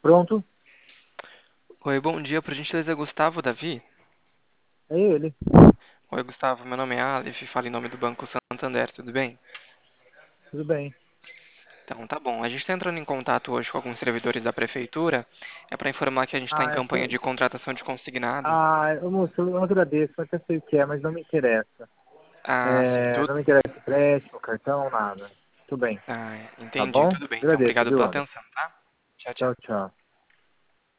Pronto? Oi, bom dia, por gentileza, Gustavo Davi? É ele. Oi, Gustavo, meu nome é Aleph, falo em nome do Banco Santander, tudo bem? Tudo bem. Então, tá bom. A gente está entrando em contato hoje com alguns servidores da prefeitura, é para informar que a gente está em Ah, campanha de contratação de consignado. moço, eu agradeço, eu até sei o que é, mas não me interessa. Ah, sim, Não me interessa empréstimo, cartão, nada. Tudo bem. Tá entendi, bom? tudo bem, então, Agradeço, obrigado viu, pela Ana? atenção, tá? Tchau, Tchau, tchau. tchau.